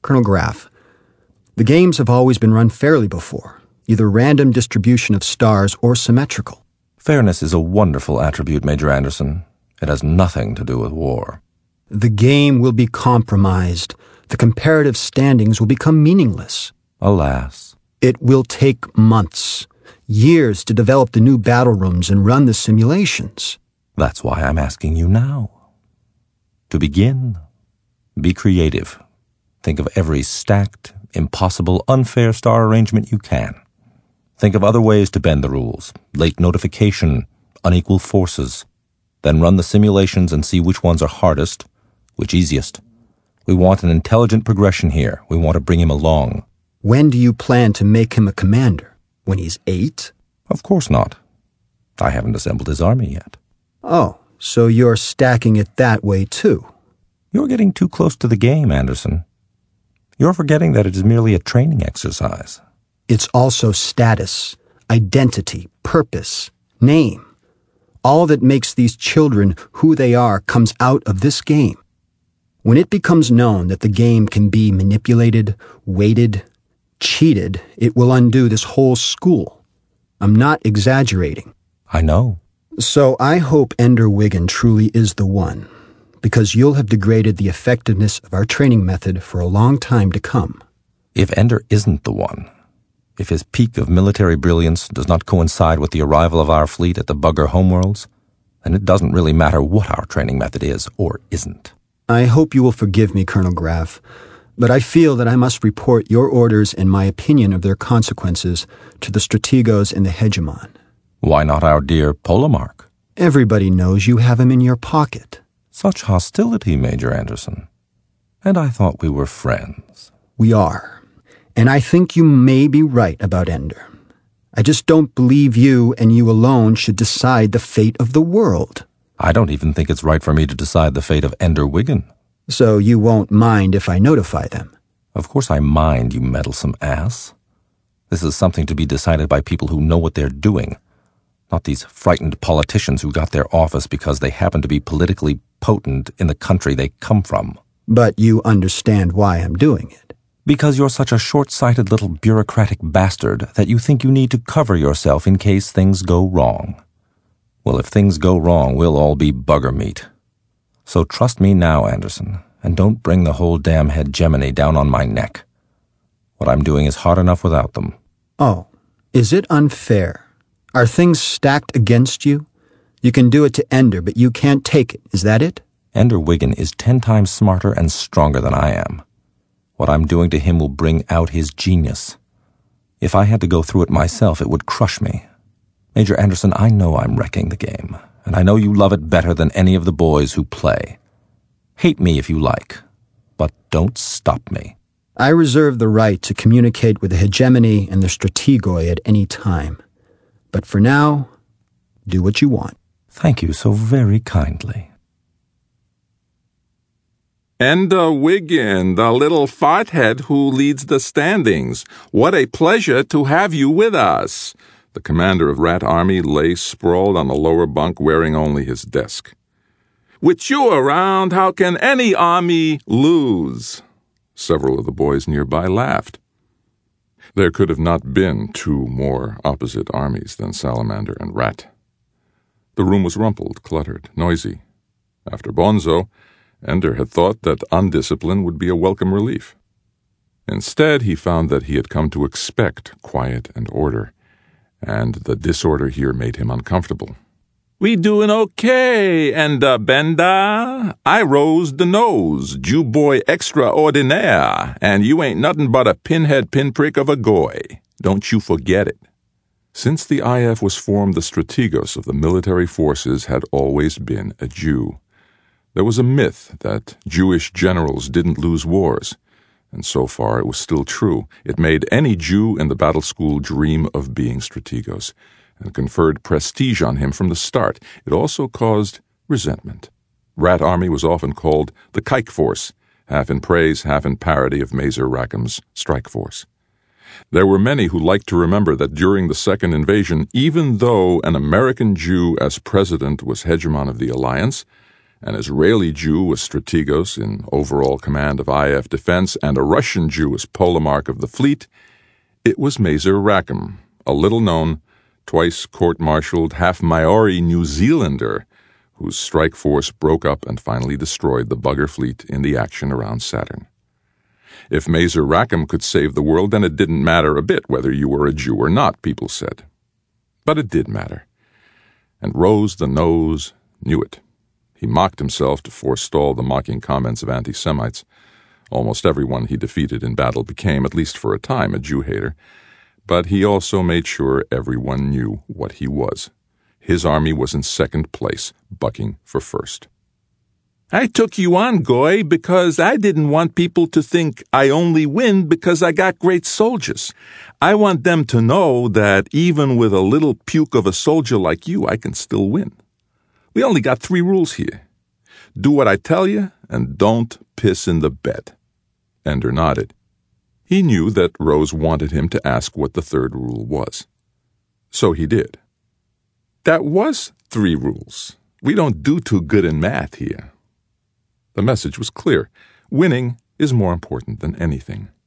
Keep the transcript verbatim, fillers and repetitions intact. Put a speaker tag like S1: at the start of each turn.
S1: Colonel Graff, the games have always been run fairly before, either random distribution of stars or symmetrical.
S2: Fairness is a wonderful attribute, Major Anderson. It has nothing to do with war.
S1: The game will be compromised. The comparative standings will become meaningless.
S2: Alas.
S1: It will take months, years to develop the new battle rooms and run the simulations.
S2: That's why I'm asking you now. To begin, be creative. Think of every stacked, impossible, unfair star arrangement you can. Think of other ways to bend the rules. Late notification, unequal forces. Then run the simulations and see which ones are hardest, which easiest. We want an intelligent progression here. We want to bring him along.
S1: When do you plan to make him a commander? When he's eight?
S2: Of course not. I haven't assembled his army yet.
S1: Oh, so you're stacking it that way too.
S2: You're getting too close to the game, Anderson. You're forgetting that it is merely a training exercise.
S1: It's also status, identity, purpose, name. All that makes these children who they are comes out of this game. When it becomes known that the game can be manipulated, weighted, cheated, it will undo this whole school. I'm not exaggerating.
S2: I know.
S1: So I hope Ender Wiggin truly is the one, because you'll have degraded the effectiveness of our training method for a long time to come.
S2: If Ender isn't the one, if his peak of military brilliance does not coincide with the arrival of our fleet at the Bugger homeworlds, then it doesn't really matter what our training method is or isn't.
S1: I hope you will forgive me, Colonel Graff, but I feel that I must report your orders and my opinion of their consequences to the Strategos and the Hegemon.
S2: Why not our dear Polomark?
S1: Everybody knows you have him in your pocket.
S2: Such hostility, Major Anderson. And I thought we were friends.
S1: We are. And I think you may be right about Ender. I just don't believe you and you alone should decide the fate of the world.
S2: I don't even think it's right for me to decide the fate of Ender Wiggin.
S1: So you won't mind if I notify them?
S2: Of course I mind, you meddlesome ass. This is something to be decided by people who know what they're doing, not these frightened politicians who got their office because they happen to be politically potent in the country they come from.
S1: But you understand why I'm doing it.
S2: Because you're such a short-sighted little bureaucratic bastard that you think you need to cover yourself in case things go wrong. Well, if things go wrong, we'll all be bugger meat. So trust me now, Anderson, and don't bring the whole damn hegemony down on my neck. What I'm doing is hard enough without them.
S1: Oh, is it unfair? Are things stacked against you? You can do it to Ender, but you can't take it. Is that it?
S2: Ender Wiggin is ten times smarter and stronger than I am. What I'm doing to him will bring out his genius. If I had to go through it myself, it would crush me. Major Anderson, I know I'm wrecking the game, and I know you love it better than any of the boys who play. Hate me if you like, but don't stop me.
S1: I reserve the right to communicate with the hegemony and the strategoi at any time. But for now, do what you want.
S2: Thank you so very kindly.
S3: Ender Wiggin, the little farthead who leads the standings. What a pleasure to have you with us. The commander of Rat Army lay sprawled on the lower bunk wearing only his desk. With you around, how can any army lose? Several of the boys nearby laughed. There could have not been two more opposite armies than Salamander and Rat. The room was rumpled, cluttered, noisy. After Bonzo, Ender had thought that undiscipline would be a welcome relief. Instead, he found that he had come to expect quiet and order, and the disorder here made him uncomfortable. We doing okay, Ender Benda. I rose the nose, Jew boy extraordinaire, and you ain't nothing but a pinhead pinprick of a goy. Don't you forget it. Since the I F was formed, the strategos of the military forces had always been a Jew. There was a myth that Jewish generals didn't lose wars, and so far it was still true. It made any Jew in the battle school dream of being strategos, and conferred prestige on him from the start. It also caused resentment. Rat Army was often called the Kike Force, half in praise, half in parody of Mazer Rackham's Strike Force. There were many who liked to remember that during the second invasion, even though an American Jew as president was hegemon of the alliance, an Israeli Jew as strategos in overall command of I F defense, and a Russian Jew as Polemarch of the fleet, it was Mazer Rackham, a little-known, twice court-martialed, half-Maori New Zealander whose strike force broke up and finally destroyed the bugger fleet in the action around Saturn. If Mazer Rackham could save the world, then it didn't matter a bit whether you were a Jew or not, people said. But it did matter. And Rose the Nose knew it. He mocked himself to forestall the mocking comments of anti-Semites. Almost everyone he defeated in battle became, at least for a time, a Jew-hater. But he also made sure everyone knew what he was. His army was in second place, bucking for first. I took you on, Goy, because I didn't want people to think I only win because I got great soldiers. I want them to know that even with a little puke of a soldier like you, I can still win. We only got three rules here. Do what I tell you, and don't piss in the bed. Ender nodded. He knew that Rose wanted him to ask what the third rule was. So he did. That was three rules. We don't do too good in math here. The message was clear. Winning is more important than anything.